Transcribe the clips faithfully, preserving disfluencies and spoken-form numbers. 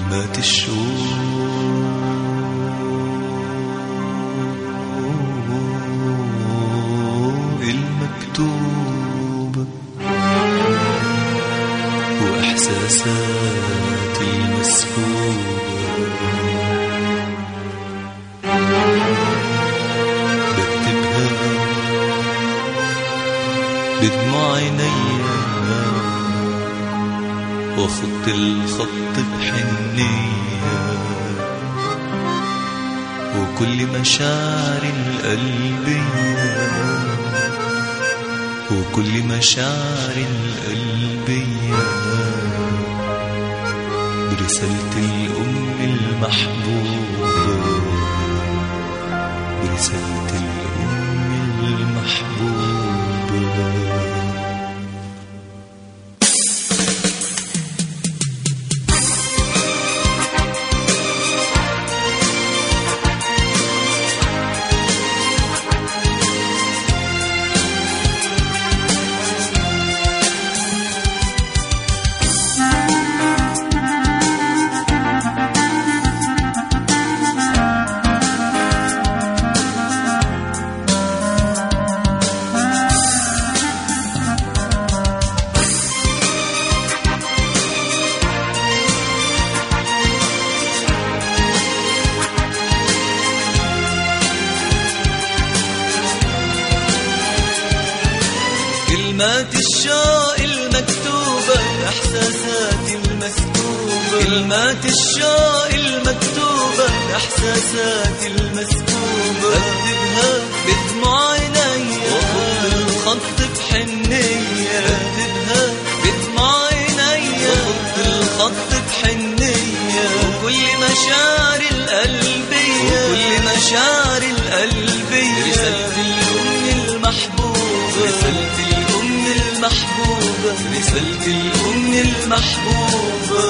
كلمات الشوق المكتوبة وإحساسات المسكوبة، بكتبها بدموع عينيا وخط الخط بحنية، وكل مشاعر القلبية وكل مشاعر القلبية برسالة الأم المحبوبة، برسالة الأم المحبوبة. كلمات الشوق المكتوبة إحساسات المسكوبة، كلمات الشوق المكتوبة إحساسات المسكوبة، بكتبها بدموع عينيا وخط الخط بحنية، بكتبها بدموع عينيا وخط الخط بحنية، وكل مشاعر القلبية وكل مشاعر القلبية رسالة الأم المحبوبة، رسالة الأم المحبوبة، رسالة الأم المحبوبة.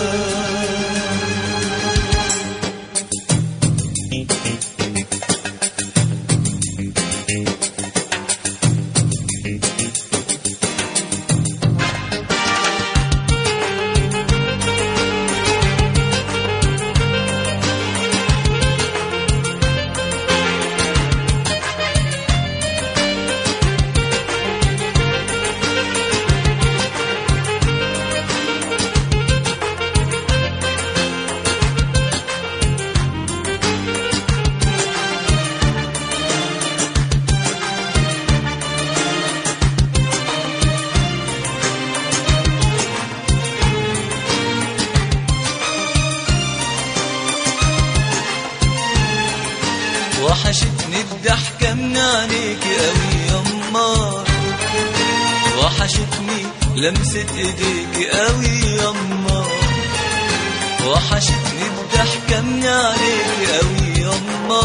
وحشتني الضحكة من عينيكي قوي يما، وحشتني لمسة ايديكي قوي يما، وحشتني الضحكة من عينيكي قوي يما،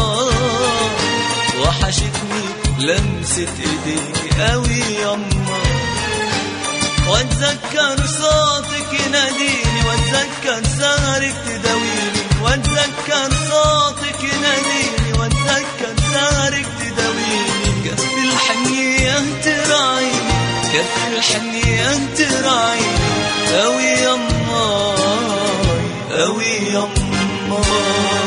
وحشتني لمسة ايديكي قوي يما، واتذكر صوتك يناديني، واتذكر سهرك تداويني، واتذكر صوتك يناديني، واتذكر سهرك تداويني، كف الحنية تراعيني، كف الحنية تراعيني قوي يماي قوي يماي.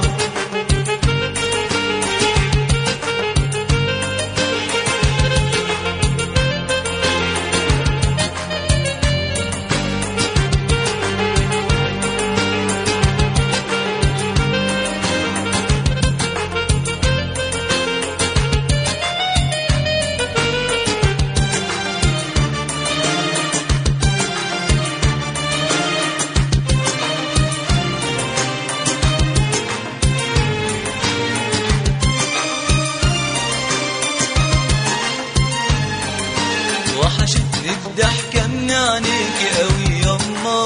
وحشتني الضحكة من عينيكي قوي يما،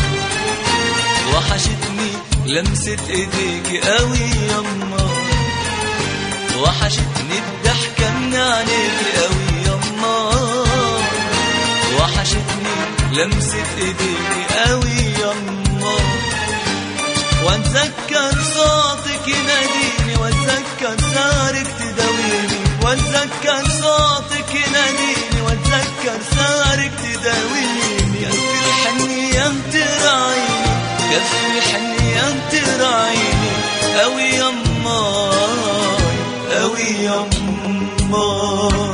وحشتني لمسة ايديكي قوي يما، وحشتني الضحكة من عينيكي قوي يما، وحشتني لمسة ايديكي قوي يما، واتذكر صوتك يناديني، واتذكر سهرك تداويني، واتذكر صوتك يناديني، واتذكر سهرك تداويني، كف الحنية تراعيني، كف الحنية يما.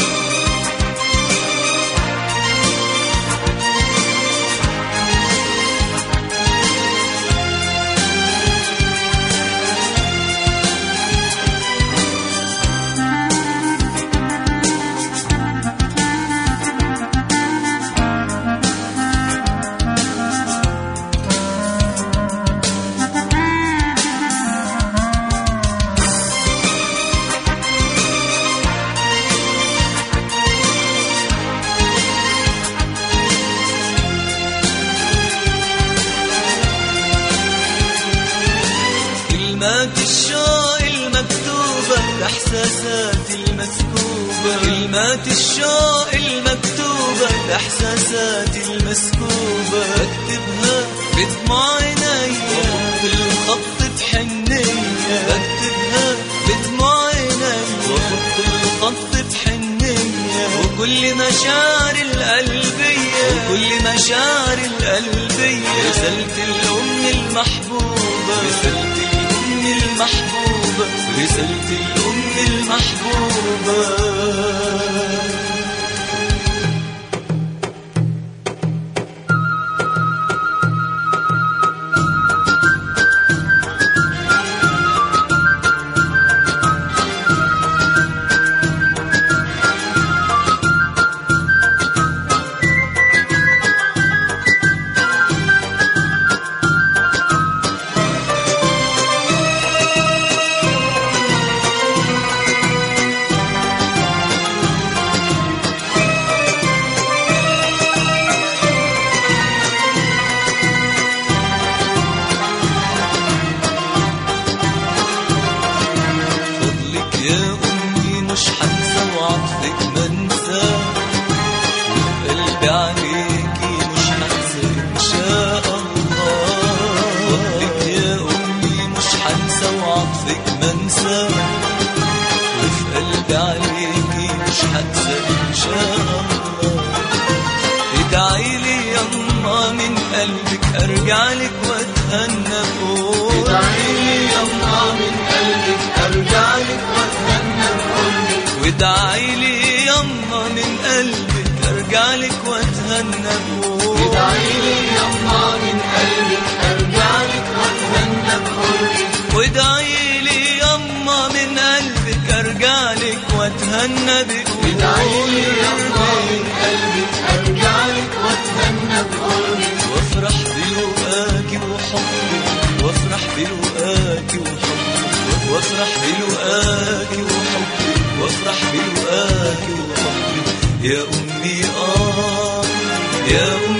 كلمات الشوق المكتوبة الإحساسات المسكوبة، كلمات الشوق المكتوبة الإحساسات المسكوبة، بكتبها بدموع عينيا وأحط الخط بحنية، بكتبها بدموع عينيا وأحط الخط بحنية، وكل مشاعر القلبية وكل مشاعر القلبية رسالة الأم المحبوبة، رسالة المحبوبة، رسالة الأم المحبوبة. يا أمي مش حنسى وعطفك منسى، وقلبي عليكي مش حنسى إن شاء الله. فضلك يا أمي مش حنسى وعطفك منسى، وفي قلبي عليكي مش حنسى إن شاء الله. ادعيلي يما من قلبك أرجع لك وأتهنى بقولك، ادعيلي يما من قلبك أرجع لك وأتهنى بقولك، وادعيلي يما من قلبك أرجع لك وأتهنى بقولك، ادعيلي يما من قلبك أرجع لك وأتهنى بقولك، وادعيلي يما من قلبك أرجع لك وأتهنى بقولك، ادعيلي يما من قلبك أرجع لك وأتهنى بقولك، وافرح بلقاكي وحبك، وافرح بلقاكي وحبك، وافرح بلقاكي وحبك، وافرح بلقاكي وحبك يا أمي. آه يا أمي.